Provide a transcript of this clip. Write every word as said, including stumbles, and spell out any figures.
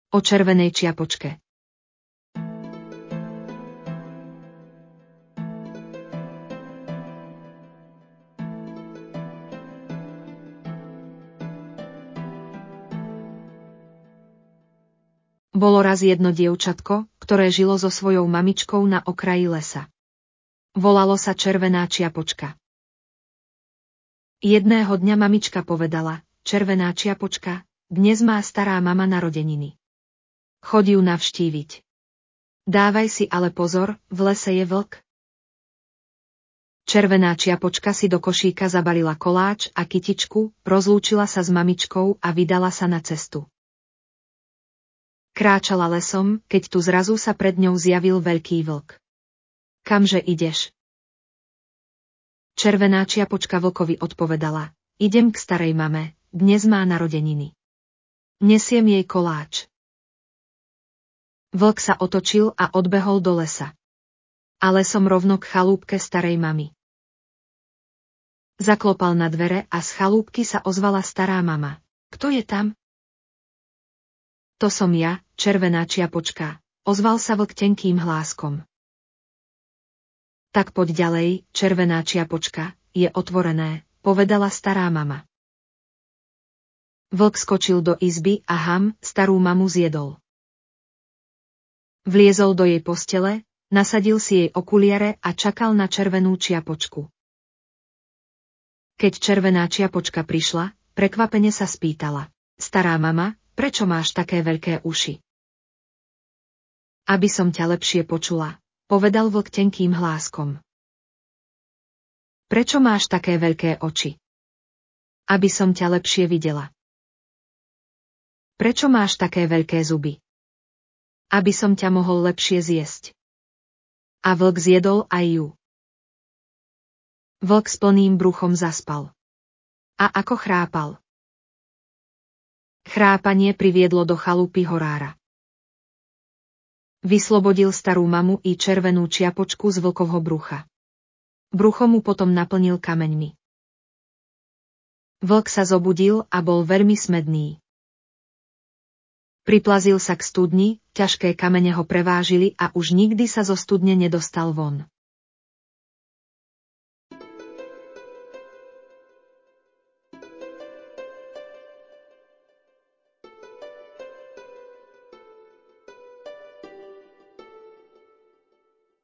O červenej čiapočke. Bolo raz jedno dievčatko, ktoré žilo so svojou mamičkou na okraji lesa. Volalo sa Červená čiapočka. Jedného dňa mamička povedala: Červená čiapočka, dnes má stará mama narodeniny. Choď ju navštíviť. Dávaj si ale pozor, v lese je vlk. Červená čiapočka si do košíka zabalila koláč a kytičku, rozlúčila sa s mamičkou a vydala sa na cestu. Kráčala lesom, keď tu zrazu sa pred ňou zjavil veľký vlk. Kamže ideš? Červená čiapočka vlkovi odpovedala: Idem k starej mame, dnes má narodeniny. Nesiem jej koláč. Vlk sa otočil a odbehol do lesa. A lesom rovno k chalúbke starej mamy. Zaklopal na dvere a z chalúbky sa ozvala stará mama. Kto je tam? To som ja, Červená čiapočka, ozval sa vlk tenkým hláskom. Tak poď ďalej, Červená čiapočka, je otvorené, povedala stará mama. Vlk skočil do izby a ham, starú mamu zjedol. Vliezol do jej postele, nasadil si jej okuliare a čakal na Červenú čiapočku. Keď Červená čiapočka prišla, prekvapene sa spýtala: Stará mama, prečo máš také veľké uši? Aby som ťa lepšie počula, povedal vlk tenkým hláskom. Prečo máš také veľké oči? Aby som ťa lepšie videla. Prečo máš také veľké zuby? Aby som ťa mohol lepšie zjesť. A vlk zjedol aj ju. Vlk s plným bruchom zaspal. A ako chrápal. Chrápanie priviedlo do chalupy horára. Vyslobodil starú mamu i Červenú čiapočku z vlkovho brucha. Brucho mu potom naplnil kameňmi. Vlk sa zobudil a bol veľmi smedný. Priplazil sa k studni, ťažké kamene ho prevážili a už nikdy sa zo studne nedostal von.